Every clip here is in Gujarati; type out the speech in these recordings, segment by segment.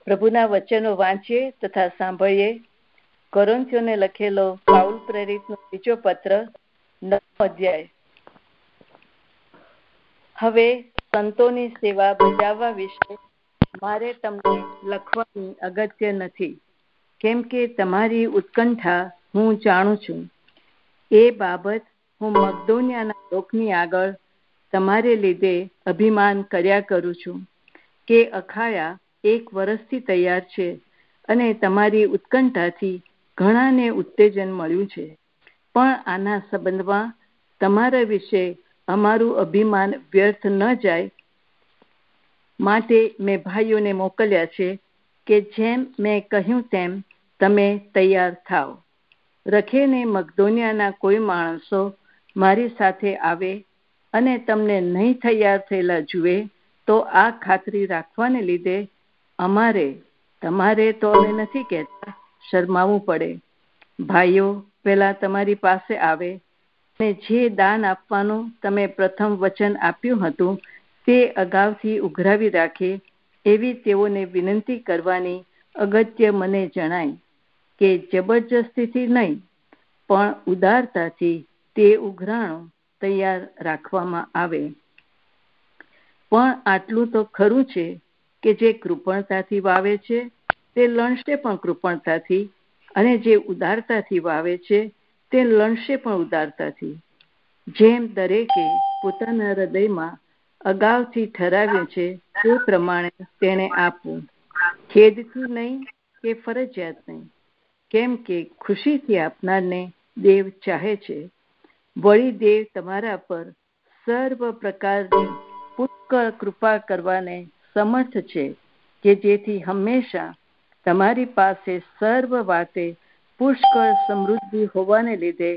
પ્રભુના વચનો વાંચીએ તથા સાંભળીએ. કોરિન્થીયોને લખેલો પાઉલ પ્રેરિતનો બીજો પત્ર 9 અધ્યાય. હવે સંતોની સેવા બજાવવા વિશે મારે તમને લખવાની અગત્ય નથી, કેમ કે તમારી ઉત્કંઠા હું જાણું છું. એ બાબત હું મકદોનિયાના લોકની આગળ તમારે લીધે અભિમાન કર્યા કરું છું કે અખાયા 1 વર્ષથી તૈયાર છે અને તમારી ઉત્કંઠાથી ઘણાને ઉત્તેજન મળ્યું છે. પણ આના સંબંધમાં તમારા વિશે અમારું અભિમાન વ્યર્થ ન જાય માટે મેં ભાઈઓને મોકલ્યા છે કે જેમ મેં કહ્યું તેમ તમે તૈયાર થાઓ. રખેને મકદોનિયાના કોઈ માણસો મારી સાથે આવે અને તમને નહીં તૈયાર થયેલા જુએ તો આ ખાતરી રાખવાને લીધે તમારે તો અમે નથી કહેતા, શરમાવું પડે. ભાઈઓ પહેલા તમારી પાસે આવે અને જે દાન આપવાનું તમે પ્રથમ વચન આપ્યું હતું તે અગાઉથી ઉઘરાવી રાખે એવી તેઓને વિનંતી કરવાની અગત્ય મને જણાય કે જબરજસ્તીથી નહીં પણ ઉદારતાથી તે ઉઘરાણું તૈયાર રાખવામાં આવે. પણ આટલું તો ખરું છે કે જે કૃપણતાથી વાવે છે તે લણશે પણ કૃપણતાથી, અને જે ઉદારતાથી વાવે છે તે લણશે પણ ઉદારતાથી. જેમ દરેકે પોતાના હૃદયમાં અગાઉથી ઠરાવ્યું છે તે પ્રમાણે તેણે આપવું, ખેદથી નહીં કે ફરજિયાત નહીં, કેમ કે ખુશીથી આપનારને દેવ ચાહે છે. વળી દેવ તમારા પર સર્વ પ્રકારની પુષ્કળ કૃપા કરવાને સમર્થ છે કે જેથી હંમેશા તમારી પાસે સર્વ વાતે પુષ્કળ સમૃદ્ધિ હોવાને લીધે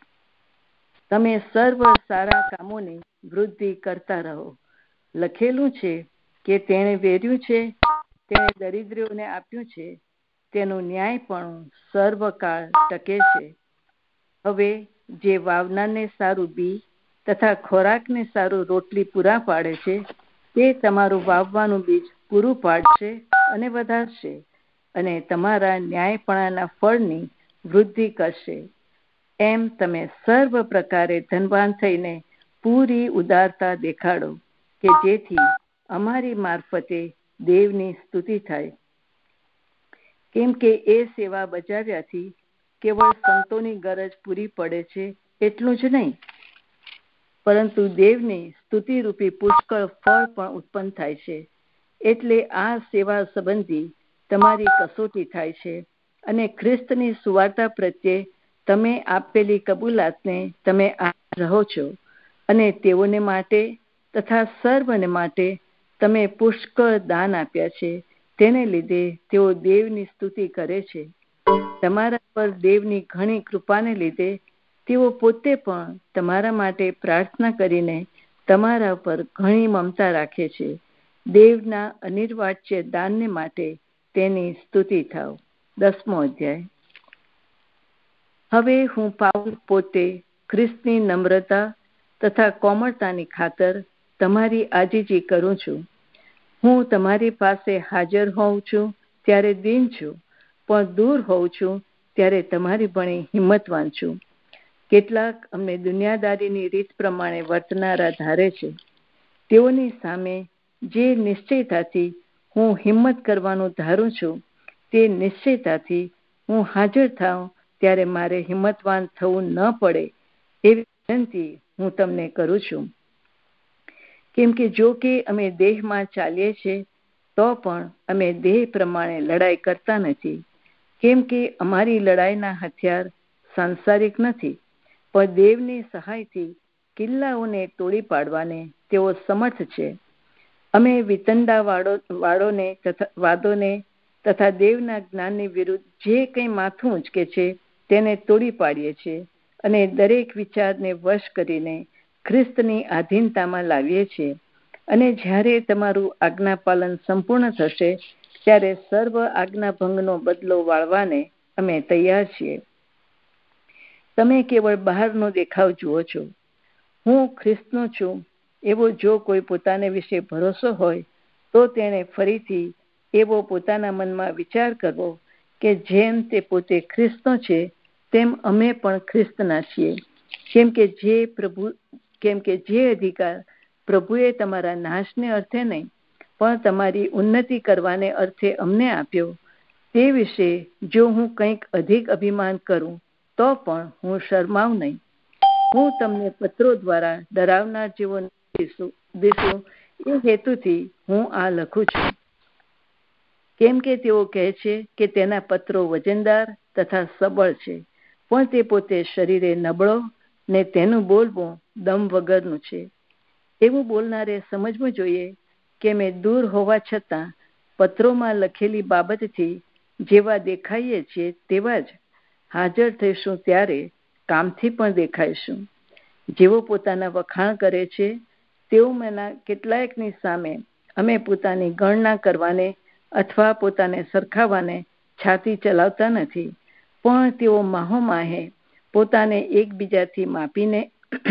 તમે સર્વ સારા કામોની વૃદ્ધિ કરતા રહો. લખેલું છે કે તેણે વેર્યું છે, તેણે દરિદ્રોને આપ્યું છે, તેનું ન્યાયપણું સર્વકાળ ટકે છે. હવે જે વાવનારને સારું બી તથા ખોરાકને સારું રોટલી પૂરા પાડે છે તે તમારું વાવવાનું બીજ પૂરું પાડશે અને વધારશે અને તમારા ન્યાયપણાના ફળની વૃદ્ધિ કરશે. એમ તમે સર્વ પ્રકારે ધનવાન થઈને પૂરી ઉદારતા દેખાડો કે જેથી અમારી મારફતે દેવની સ્તુતિ થાય. કેમ કે એ સેવા બજાવ્યાથી કેવળ સંતોની ગરજ પૂરી પડે છે એટલું જ નહીં, પરંતુ દેવની સ્તુતિરૂપી પુષ્કળ ફળ પણ ઉત્પન્ન થાય છે. એટલે આ સેવા સંબંધી તમારી કસોટી થાય છે અને ખ્રિસ્તની સુવાર્તા પ્રત્યે તમે આપેલી કબૂલાતને તમે રહો છો અને તેઓને માટે તથા સર્વને માટે તમે પુષ્કળ દાન આપ્યા છે. તેને લીધે તેઓ દેવની સ્તુતિ કરે છે. તમારા પર દેવની ઘણી કૃપાને લીધે તેઓ પોતે પણ તમારા માટે પ્રાર્થના કરીને તમારા પર ઘણી મમતા રાખે છે. દેવના અનિર્વાચ્ય દાનને માટે તેની સ્તુતિ થાવ. 10મો અધ્યાય. હવે હું પાઉલ પોતે ખ્રિસ્તની નમ્રતા તથા કોમળતાની ખાતર તમારી આજીજી કરું છું. હું તમારી પાસે હાજર હોઉં છું ત્યારે દીન છું, પણ દૂર હોઉં છું ત્યારે તમારી ભણી હિંમતવાન છું. કેટલાક અમને દુનિયાદારીની રીત પ્રમાણે વર્તનારા ધારે છે. તેઓની સામે જે નિશ્ચયતાથી હું હિંમત કરવાનું ધારું છું તે નિશ્ચયતાથી હું હાજર થાઉં ત્યારે મારે હિંમતવાન થવું ન પડે એવી વિનંતી હું તમને કરું છું. કેમ કે જો કે અમે દેહમાં ચાલીએ છીએ તો પણ અમે દેહ પ્રમાણે લડાઈ કરતા નથી. કેમ કે અમારી લડાઈના હથિયાર સાંસારિક નથી, પણ દેવની સહાયથી કિલ્લાઓને તોડી પાડવાને તેઓ સમર્થ છે. અમે વિતંડા વાદોને તથા દેવના જ્ઞાનની વિરુદ્ધ જે કંઈ માથું ઉંચકે છે તેને તોડી પાડીએ છીએ અને દરેક વિચારને વશ કરીને ખ્રિસ્તની આધીનતામાં લાવીએ છીએ. અને જ્યારે તમારું આજ્ઞાપાલન સંપૂર્ણ થશે ત્યારે સર્વ આજ્ઞાભંગનો બદલો વાળવાને અમે તૈયાર છીએ. તમે કેવળ બહારનો દેખાવ જુઓ છો. હું ખ્રિસ્તનો છું એવો જો કોઈ પોતાને વિશે ભરોસો હોય તો તેણે ફરીથી એવો પોતાના મનમાં વિચાર કરવો કે જેમ તે પોતે ખ્રિસ્તનો છે તેમ અમે પણ ખ્રિસ્તના છીએ, કેમ કે જે અધિકાર પ્રભુએ તમારા નાશને અર્થે નહીં પણ તમારી ઉન્નતિ કરવાને અર્થે અમને આપ્યો, તે વિશે જો હું કંઈક અધિક અભિમાન કરું તો પણ હું શરમાવ નહીં. હું તમને પત્રો દ્વારા ડરાવનાર જેવો દિશું એ હેતુથી હું આ લખું છું. કેમ કે તેઓ કહે છે કે તેના પત્રો વજનદાર તથા સબળ છે, પણ તે પોતે શરીરે નબળો ને તેનું બોલવું દમ વગરનું છે. એવું બોલનારે સમજવું જોઈએ કે મેં દૂર હોવા છતાં પત્રોમાં લખેલી બાબતથી જેવા દેખાઈએ છીએ તેવા જ હાજર થઈશું, ત્યારે કામથી પણ દેખાઈશું. જેવો પોતાના વખાણ કરે છે તેઓમાંના કેટલાયકની સામે અમે પોતાની ગણના કરવાને અથવા પોતાને સરખાવવાને છાતી ચલાવતા નથી, પણ તેઓ માહોમાહે પોતાને એકબીજાથી માપીને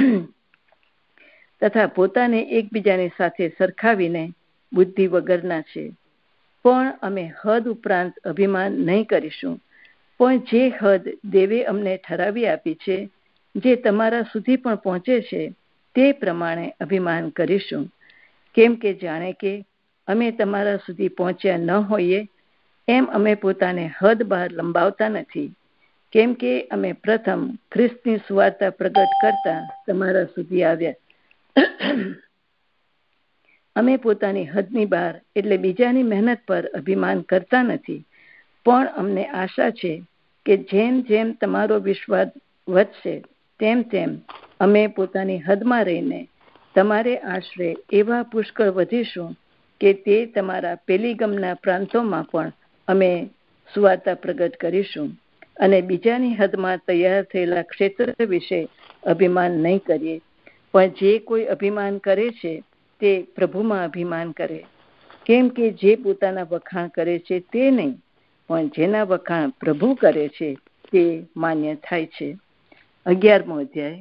તથા પોતાને એકબીજાની સાથે સરખાવીને બુદ્ધિ વગરના છે. પણ અમે હદ ઉપરાંત અભિમાન નહીં કરીશું, પણ જે હદ દેવે અમને ઠરાવી આપી છે, જે તમારા સુધી પણ પહોંચે છે, તે પ્રમાણે અભિમાન કરીશું. કેમ કે જાણે કે અમે તમારા સુધી પહોંચ્યા ન હોઈએ એમ અમે પોતાને હદ બહાર લંબાવતા નથી, કેમ કે અમે પ્રથમ ખ્રિસ્તની સુવાર્તા પ્રગટ કરતા તમારા સુધી આવ્યા. અમે પોતાની હદની બહાર એટલે બીજાની મહેનત પર અભિમાન કરતા નથી, પણ અમને આશા છે કે જેમ જેમ તમારો વિશ્વાસ વધશે તેમ તેમ અમે પોતાની હદમાં રહીને તમારે આશરે એવા પુષ્કળ વધીશું કે તે તમારા પેલીગમના પ્રાંતોમાં પણ અમે સુવાર્તા પ્રગટ કરીશું, અને બીજાની હદમાં તૈયાર થયેલા ક્ષેત્ર વિશે અભિમાન નહીં કરીએ. પણ જે કોઈ અભિમાન કરે છે તે પ્રભુમાં અભિમાન કરે, કેમ કે જે પોતાના વખાણ કરે છે તે નહીં, પણ જેના વખાણ પ્રભુ કરે છે તે માન્ય થાય છે. 11મો અધ્યાય.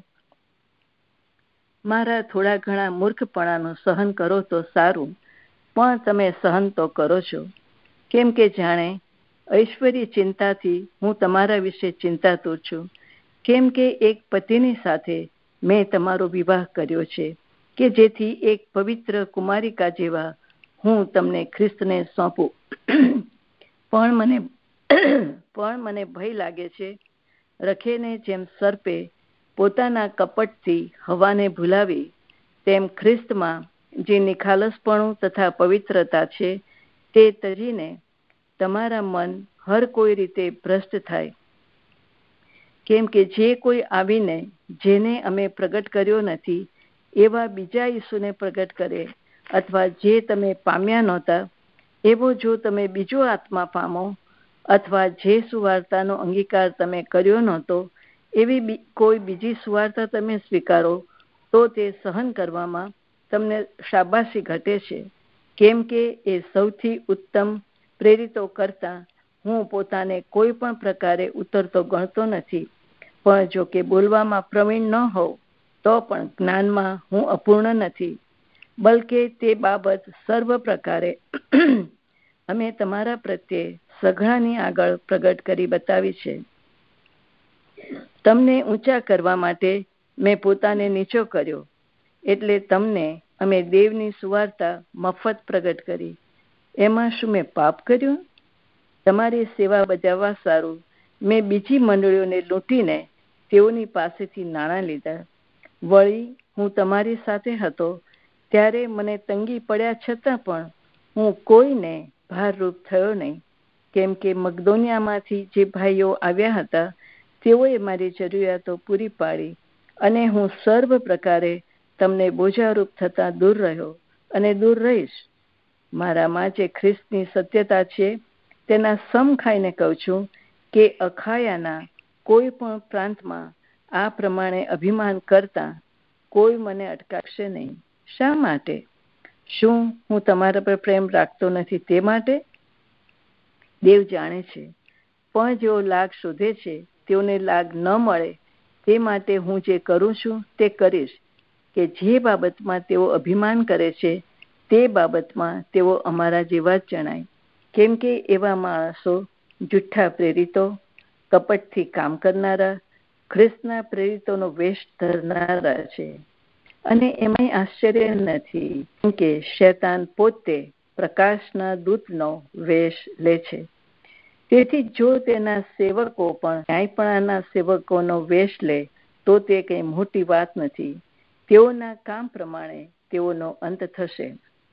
મારા થોડા ઘણા મૂર્ખપણાનું સહન કરો તો સારું, પણ તમે સહન તો કરો છો. કેમ કે જાણે ઐશ્વર્ય ચિંતાથી હું તમારા વિશે ચિંતાતુર છું, કેમ કે એક પતિની સાથે મેં તમારો વિવાહ કર્યો છે, કે જેથી એક પવિત્ર કુમારિકા જેવા હું તમને ખ્રિસ્તને સોંપું. પણ મને ભય લાગે છે, રખેને જેમ સર્પે પોતાના કપટથી હવાને ભૂલાવી, તેમ ખ્રિસ્તમાં જે નિખાલસપણું તથા પવિત્રતા છે તે તજીને તમારા મન હર કોઈ રીતે ભ્રષ્ટ થાય. કેમ કે જે કોઈ આવીને જેને અમે પ્રગટ કર્યો નથી એવા બીજા ઈસુને પ્રગટ કરે, અથવા જે તમે પામ્યા નહોતા એવો જો તમે બીજો આત્મા પામો, અથવા જે સુવાર્તાનો અંગીકાર તમે કર્યો નહોતો એવી કોઈ બીજી સુવાર્તા તમે સ્વીકારો, તો તે સહન કરવામાં તમને શાબાશી ઘટે છે. કેમ કે એ સૌથી ઉત્તમ પ્રેરિતો કરતા હું પોતાને કોઈ પણ પ્રકારે ઉતરતો ગણતો નથી, પણ જો કે બોલવામાં પ્રવીણ ન હોઉં તો પણ જ્ઞાનમાં હું અપૂર્ણ નથી, બલકે તે બાબત સર્વ પ્રકારે અમે તમારા પ્રત્યે સઘળાની આગળ પ્રગટ કરી બતાવી છે. તમને ઊંચા કરવા માટે મેં પોતાને નીચો કર્યો, એટલે તમને અમે દેવની સુવાર્તા મફત પ્રગટ કરી. એમાં શું મેં પાપ કર્યું? તમારી સેવા બજાવવા સારું મેં બીજી મંડળીઓને લૂંટીને તેઓની પાસેથી નાણાં લીધા. વળી હું તમારી સાથે હતો ત્યારે મને તંગી પડ્યા છતાં પણ હું કોઈને ભારરૂપ થયો નહીં, કેમ કે મકદોનિયામાંથી જે ભાઈઓ આવ્યા હતા તેઓએ મારી જરૂરિયાતો પૂરી પાડી, અને હું સર્વ પ્રકારે તમને બોજારૂપ થતા દૂર રહ્યો અને દૂર રહીશ. મારામાં જે ખ્રિસ્તની સત્યતા છે તેના સમ ખાઈને કહું છું કે અખાયાના કોઈ પણ પ્રાંતમાં આ પ્રમાણે અભિમાન કરતા કોઈ મને અટકાવશે નહીં. શા માટે? શું હું તમારા પર પ્રેમ રાખતો નથી તે માટે? દેવ જાણે છે. પણ જેઓ લાગ શોધે છે તેઓને લાગ ન મળે તે માટે હું જે કરું છું તે કરીશ, કે જે બાબતમાં તેઓ અભિમાન કરે છે તે બાબતમાં તેઓ અમારા જેવા જ જણાય. કેમ કે એવા માણસો જુઠ્ઠા પ્રેરિતો, કપટથી કામ કરનારા, ખ્રિસ્તના પ્રેરિતોનો વેશ ધરનારા છે. અને એમાંય આશ્ચર્ય નથી, કેમ કે શૈતાન પોતે પ્રકાશના દૂતનો વેશ લે છે. તેથી જો તેના સેવકો પણ ન્યાયપણાના સેવકોનો વેશ લે તો તે કંઈ મોટી વાત નથી. તેઓના કામ પ્રમાણે તેઓનો અંત થશે.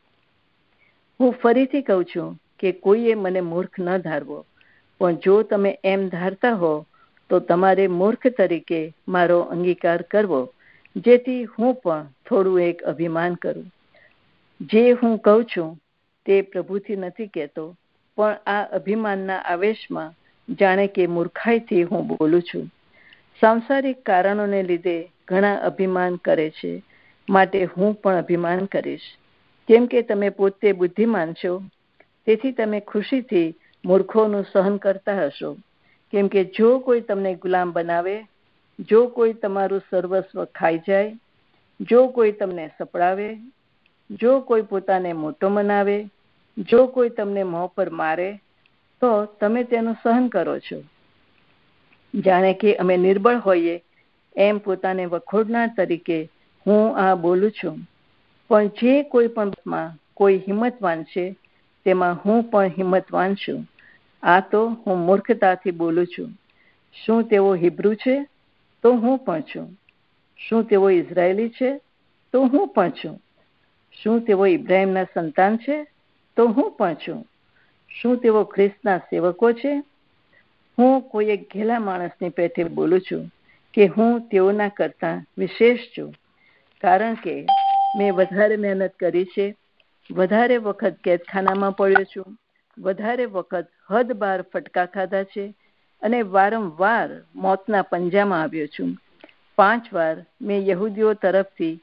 હું ફરીથી કહું છું કે કોઈએ મને મૂર્ખ ન ધારવો, પણ જો તમે એમ ધારતા હો તો તમારે મૂર્ખ તરીકે મારો અંગીકાર કરવો, જેથી હું પણ થોડું એક અભિમાન કરું. જે હું કહું છું તે પ્રભુથી નથી કહેતો, પણ આ અભિમાનના આવેશમાં જાણે કે મૂર્ખાઈથી હું બોલું છું. સાંસારિક કારણોને લીધે ઘણા અભિમાન કરે છે, માટે હું પણ અભિમાન કરીશ. કેમ કે તમે પોતે બુદ્ધિમાન છો, તેથી તમે ખુશીથી મૂર્ખોનું સહન કરતા હશો. કેમ કે જો કોઈ તમને ગુલામ બનાવે, જો કોઈ તમારું સર્વસ્વ ખાઈ જાય, જો કોઈ તમને સપડાવે, જો કોઈ પોતાને મોટો મનાવે, જો કોઈ તમને મોં પર મારે, તો તમે તેનું સહન કરો છો. જાણે કે અમે નિર્બળ હોઈએ એમ પોતાને વખોડનાર તરીકે હું આ બોલું છું. પણ જે કોઈ પણ કોઈ હિંમતવાન છે, તેમાં હું પણ હિંમતવાન છું. આ તો હું મૂર્ખતાથી બોલું છું. શું તેઓ હિબ્રુ છે? તો હું પણ છું. શું તેઓ ઇઝરાયેલી છે? તો હું પણ છું. શું તેઓ ઇબ્રાહીમના સંતાન છે? તો હું પણ છું. શું તેઓ ખ્રિસ્તના સેવકો છે? હું કોઈ એક ઘેલા માણસની પેઠે બોલું છું કે હું તેઓના કરતા વિશેષ છું, કારણ કે મેં વધારે મહેનત કરી છે, વધારે વખત કેદખાનામાં પડ્યો છું, વધારે વખત હદ બાર ફટકા ખાધા છે અને વારંવાર મોતના પંજામાં આવ્યો છું. 5 વાર મેં યહૂદીઓ તરફથી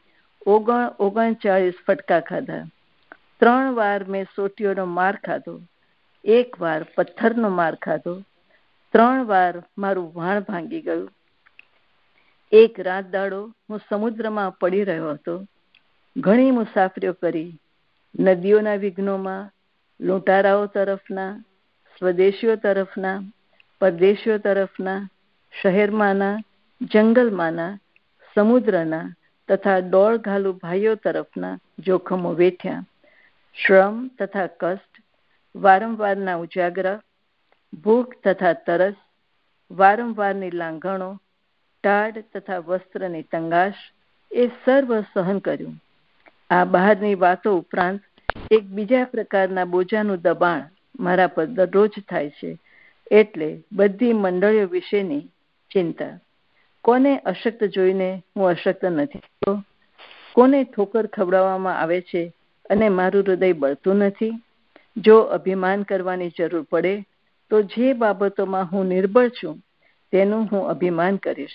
39 ફટકા ખાધા. 3 વાર મેં સોટીઓનો માર ખાધો. 1 વાર પથ્થરનો માર ખાધો. 3 વાર મારું વાણ ભાંગી ગયું. 1 રાત દાડો હું સમુદ્રમાં પડી રહ્યો હતો. ઘણી મુસાફરીઓ કરી, નદીઓના વિઘ્નોમાં, લૂંટારાઓ તરફના, સ્વદેશીઓ તરફના, પરદેશીઓ તરફના, શહેરમાંના, જંગલમાંના, સમુદ્રના તથા ડોળઘાલુ ભાઈઓ તરફના જોખમો વેઠ્યા. શ્રમ તથા કષ્ટ, વારંવારના ઉજાગરા, ભૂખ તથા તરસ, વારંવારની લાંઘણો, ટાઢ તથા વસ્ત્રની તંગાશ, એ સર્વ સહન કર્યું. આ બહારની વાતો ઉપરાંત એક બીજા પ્રકારના બોજાનું દબાણ મારા પર દરરોજ થાય છે, એટલે બધી મંડળીઓ વિશેની ચિંતા. કોને અશક્ત જોઈને હું અશક્ત નથી? કોને ઠોકર ખવડાવવામાં આવે છે અને મારું હૃદય બળતું નથી? જો અભિમાન કરવાની જરૂર પડે તો જે બાબતોમાં હું નિર્બળ છું તેનું હું અભિમાન કરીશ.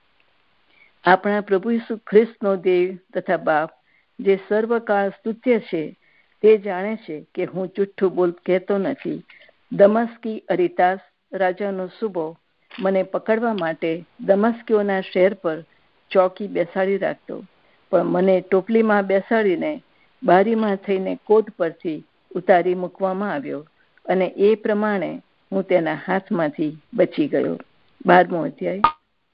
આપણા પ્રભુ ઈસુ ખ્રિસ્તનો દેવ તથા બાપ, જે સર્વકાળ સ્તુત્ય છે, તે જાણે છે કે હું જુઠ્ઠું કહેતો નથી. દમસ્કી અરિતાસ રાજાનો સુબો મને પકડવા માટે દમસ્કીઓના શહેર પર ચોકી બેસાડી રાખતો, પણ મને ટોપલીમાં બેસાડીને બારીમાં થઈને કોટ પરથી ઉતારી મૂકવામાં આવ્યો, અને એ પ્રમાણે હું તેના હાથમાંથી બચી ગયો. 12મો અધ્યાય.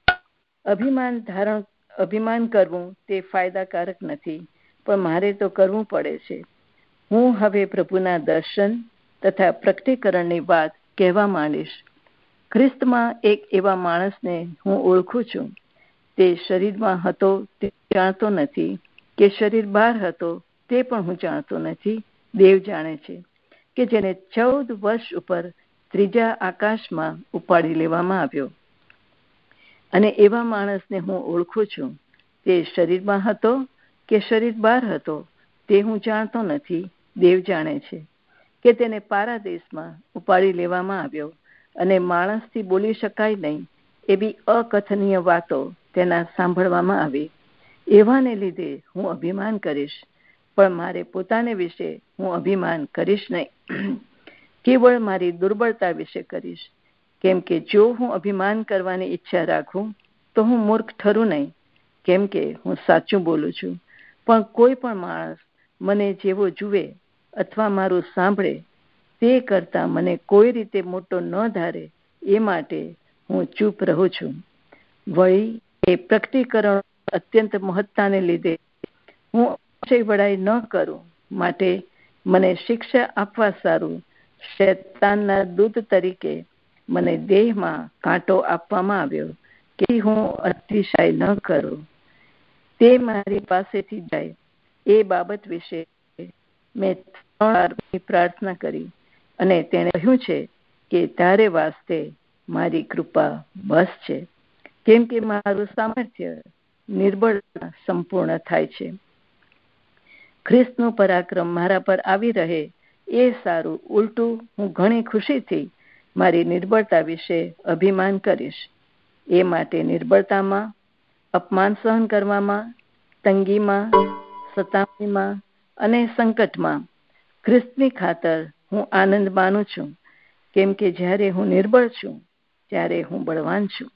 અભિમાન કરવું તે ફાયદાકારક નથી, પણ મારે તો કરવું પડે છે. હું હવે પ્રભુના દર્શન તથા પ્રકટીકરણની વાત કહેવા માંડીશ. ખ્રિસ્તમાં એક એવા માણસને હું ઓળખું છું. તે શરીરમાં હતો તે જાણતો નથી, કે શરીર બહાર હતો તે પણ હું જાણતો નથી. દેવ જાણે છે કે જેને 14 વર્ષ ઉપર ત્રીજા આકાશમાં ઉપાડી લેવામાં આવ્યો. અને એવા માણસને હું ઓળખું છું. તે શરીરમાં હતો કે શરીર બહાર હતો તે હું જાણતો નથી. દેવ જાણે છે કે તેને પારાદેશમાં ઉપાડી લેવામાં આવ્યો, અને માણસથી બોલી શકાય નહીં એવી અકથનીય વાતો તેના સાંભળવામાં આવી. એવાને લીધે હું અભિમાન કરીશ, પણ મારે પોતાને વિશે હું અભિમાન કરીશ નહીં. કેવળ મારી દુર્બળતા વિશે કરીશ. કેમ કે જો હું અભિમાન કરવાની ઈચ્છા રાખું તો હું મૂર્ખ ઠરું નહીં, કેમ કે હું સાચું બોલું છું. પણ કોઈ પણ માણસ મને જેવો જુએ અથવા મારું સાંભળે તે કરતાં મને કોઈ રીતે મોટો ન ધારે એ માટે હું ચૂપ રહું છું. વળી એ પ્રકટીકરણ અત્યંત મહત્તાને લીધે હું અતિશય વડાઈ ન કરું માટે મને શિક્ષા આપવા સારું શૈતાનના દૂત તરીકે મને દેહમાં કાંટો આપવામાં આવ્યો કે હું અતિશય ન કરું. તે મારી પાસેથી જાય એ બાબત વિશે મેં 3 વાર પ્રાર્થના કરી અને તેણે કહ્યું છે કે તારે વાસ્તે મારી કૃપા બસ છે, કેમ કે મારું સામર્થ્ય નિર્બળતા સંપૂર્ણ થાય છે. ખ્રિસ્તનું પરાક્રમ મારા પર આવી રહે એ સારું. ઉલટું હું ઘણી ખુશીથી મારી નિર્બળતા વિશે અભિમાન કરીશ. એ માટે નિર્બળતામાં, અપમાન સહન કરવામાં, તંગીમાં, સતામણીમાં અને સંકટમાં ખ્રિસ્તની ખાતર હું આનંદ માનું છું, કેમ કે જ્યારે હું નિર્બળ છું ત્યારે હું બળવાન છું.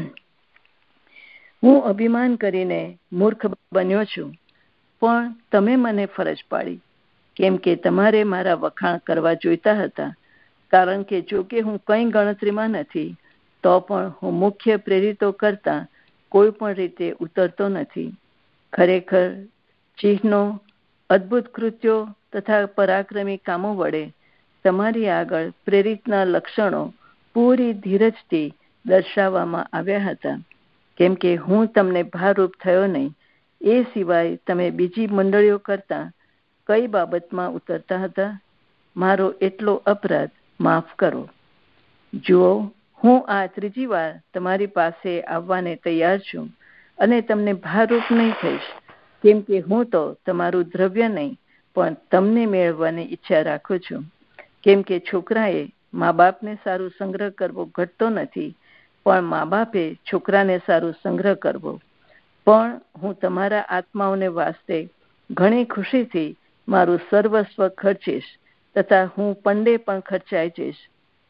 હું અભિમાન કરીને મૂર્ખ બન્યો છું, પણ તમે મને ફરજ પાડી, કેમ કે તમારે મારા વખાણ કરવા જોઈતા હતા. કારણ કે જો કે હું કંઈ ગણતરીમાં નથી, તો પણ હું મુખ્ય પ્રેરિતો કરતા કોઈ પણ રીતે ઉતરતો નથી. ખરેખર ચિહ્નો, અદ્ભુત કૃત્યો તથા પરાક્રમી કામો વડે તમારી આગળ પ્રેરિતના લક્ષણો પૂરી ધીરજથી દર્શાવવામાં આવ્યા હતા, કેમ કે હું તમને ભારરૂપ થયો નહીં. એ સિવાય તમે બીજી મંડળીઓ કરતા કઈ બાબતમાં ઉતરતા હતા? મારો એટલો અપરાધ માફ કરો. જુઓ, હું આ 3જી વાર તમારી પાસે આવવાને તૈયાર છું અને તમને ભારરૂપ નહીં થઈશ, કેમ કે હું તો તમારું દ્રવ્ય નહીં પણ તમને મેળવવાની ઈચ્છા રાખું છું. કેમ કે છોકરાએ મા બાપને સારું સંગ્રહ કરવો ઘટતો નથી, પણ મા બાપે છોકરાને સારું સંગ્રહ કરવો. પણ હું તમારા આત્માઓને વાસ્તે ઘણી ખુશીથી મારું સર્વસ્વ ખર્ચીશ તથા હું પંડે પણ ખર્ચાઈ જઈશ.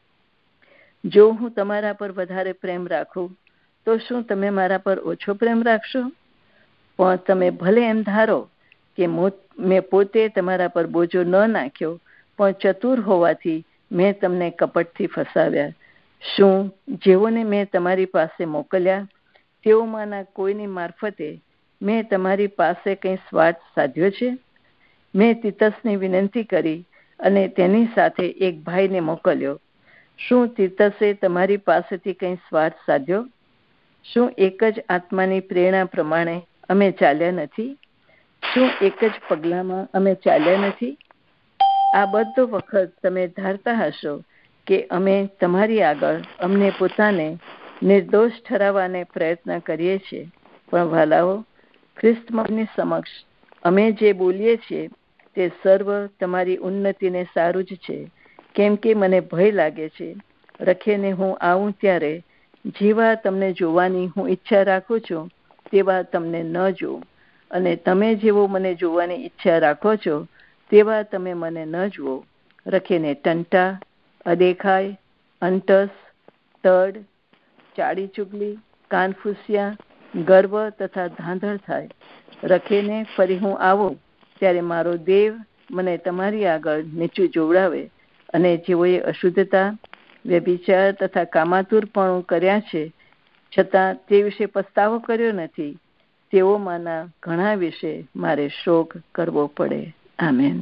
જો હું તમારા પર વધારે પ્રેમ રાખું તો શું તમે મારા પર ઓછો પ્રેમ રાખશો? પણ તમે ભલે એમ ધારો કે મેં પોતે તમારા પર બોજો ન નાખ્યો, પણ ચતુર હોવાથી મેં તમને કપટથી ફસાવ્યા. શું જેઓને મેં તમારી પાસે મોકલ્યા તેઓમાંના કોઈની મારફતે મેં તમારી પાસે કંઈ સ્વાર્થ સાધ્યો છે? મેં તીતસની વિનંતી કરી અને તેની સાથે એક ભાઈને મોકલ્યો. શું તીતસે તમારી પાસેથી કંઈ સ્વાર્થ સાધ્યો? શું એક જ આત્માની પ્રેરણા પ્રમાણે અમે ચાલ્યા નથી? શું એક જ પગલામાં અમે ચાલ્યા નથી? આ બધો વખત તમે ધારતા હશો કે અમે તમારી આગળ અમને પોતાને નિર્દોષ ઠરાવવાને પ્રયત્ન કરીએ છીએ. પણ વાલાઓ, ખ્રિસ્તની સમક્ષ અમે જે બોલીએ છીએ તે સર્વ તમારી ઉન્નતિને સારું જ છે. કેમ કે મને ભય લાગે છે રખેને હું આવું ત્યારે જેવા તમને જોવાની હું ઈચ્છા રાખું છું તેવા તમને ન જોઉં, અને તમે જેવો મને જોવાની ઈચ્છા રાખો છો તેવા તમે મને ન જુઓ. રખેને ટંટા, અદેખાય, અંટસ, તડ, ચાડી ચુગલી, કાનફૂસિયા, ગર્વ તથા ધાંધળ થાય. રખેને ફરી હું આવું ત્યારે મારો દેવ મને તમારી આગળ નીચું જોવડાવે, અને જેઓએ અશુદ્ધતા, વ્યભિચાર તથા કામાતુરપણું કર્યા છે છતાં તે વિશે પસ્તાવો કર્યો નથી, તેઓમાંના ઘણા વિશે મારે શોક કરવો પડે. આમેન.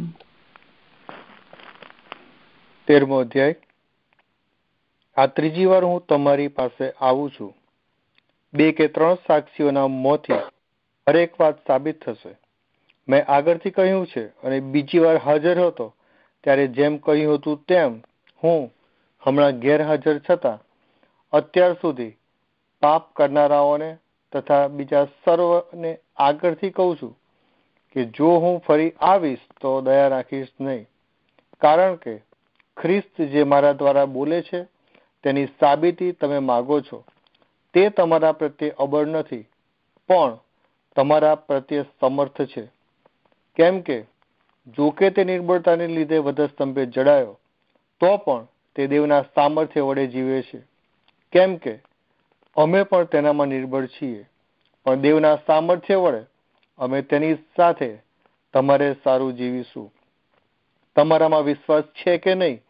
13મો અધ્યાય. આ 3જી વાર હું તમારી પાસે આવું છું. 2 કે 3 સાક્ષીઓના મોંથી હરેક વાત સાબિત થશે. મેં આગળથી કહ્યું છે અને બીજી વાર હાજર હતો ત્યારે જેમ કહ્યું હતું તેમ હું હમણાં ગેરહાજર છતાં અત્યાર સુધી પાપ કરનારાઓને તથા બીજા સર્વને આગળથી કહું છું કે જો હું ફરી આવીશ તો દયા રાખીશ નહીં. કારણ કે ખ્રિસ્ત જે મારા દ્વારા બોલે છે તેની સાબિતી તમે માગો છો. તે તમારા પ્રત્યે અબળ નથી, પણ તમારા પ્રત્યે સમર્થ છે. કેમ કે જો કે તે નિર્બળતાને લીધે વધસ્તંભે જડાયો, તો પણ તે દેવના સામર્થ્ય વડે જીવે છે. કેમ કે અમે પણ તેનામાં નિર્બળ છીએ, પણ દેવના સામર્થ્ય વડે અમે તેની સાથે તમારે સારું જીવીશું. તમારામાં વિશ્વાસ છે કે નહીં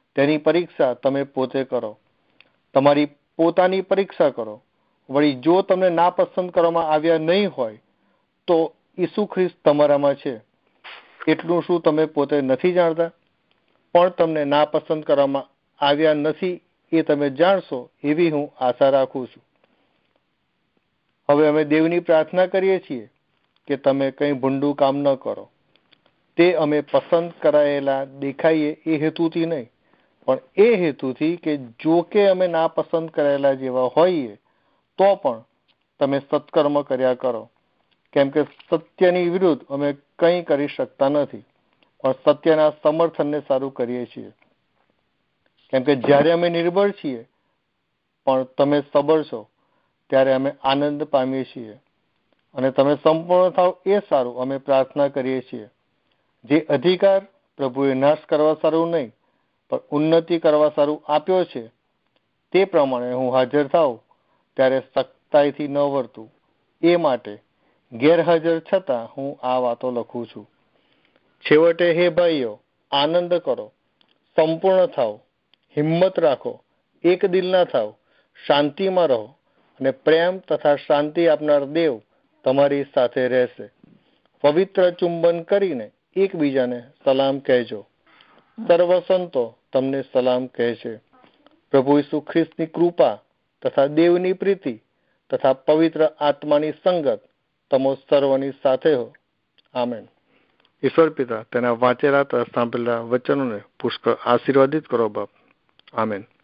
તેની પરીક્ષા તમે પોતે કરો. તમારી પોતાની પરીક્ષા કરો. વળી જો તમને નાપસંદ કરવામાં આવ્યા નહીં હોય તો ઈસુ ખ્રિસ્ત તમારામાં છે એટલું શું તમે પોતે નથી જાણતા? પણ તમને નાપસંદ કરવામાં આવ્યા નથી એ તમે જાણશો એવી હું આશા રાખું છું. હવે અમે દેવની પ્રાર્થના કરીએ છીએ કે તમે કંઈ ભૂંડું કામ ન કરો. તે અમે પસંદ કરાયેલા દેખાઈએ એ હેતુથી નહીં, પણ એ હેતુથી કે જો કે અમે નાપસંદ કરાયેલા જેવા હોઈએ તો પણ તમે સત્કર્મ કર્યા કરો. કેમ કે સત્યની વિરુદ્ધ અમે કંઈ કરી શકતા નથી, પણ સત્યના સમર્થનને સારું કરીએ છીએ. કેમ કે જ્યારે અમે નિર્બળ છીએ પણ તમે સબળ છો ત્યારે અમે આનંદ પામીએ છીએ. અને તમે સંપૂર્ણ થાવ એ સારું અમે પ્રાર્થના કરીએ છીએ. જે અધિકાર પ્રભુએ નાશ કરવા સારું નહીં પણ ઉન્નતિ કરવા સારું આપ્યો છે તે પ્રમાણે હું હાજર થાઉં ત્યારે સખ્તાઈથી ન વર્તું. એ માટે ગેરહાજર છતાં હું આ વાતો લખું છું. છેવટે હે ભાઈઓ, આનંદ કરો, સંપૂર્ણ થાવ, હિંમત રાખો, એક દિલના થાવ, શાંતિમાં રહો અને પ્રેમ તથા શાંતિ આપનાર દેવ તમારી સાથે રહેશે. પવિત્ર ચુંબન કરીને એકબીજાને સલામ કહેજો. સર્વ સંતો તમને સલામ કહે છે. પ્રભુ ઈસુ ખ્રિસ્તની કૃપા તથા દેવની પ્રીતિ તથા પવિત્ર આત્માની સંગત તમો સર્વની સાથે હો. આમેન. ઈશ્વર પિતા તેના વાંચેલા તથા સાંભળેલા વચનોને પુષ્કળ આશીર્વાદિત કરો બાપ. આમેન.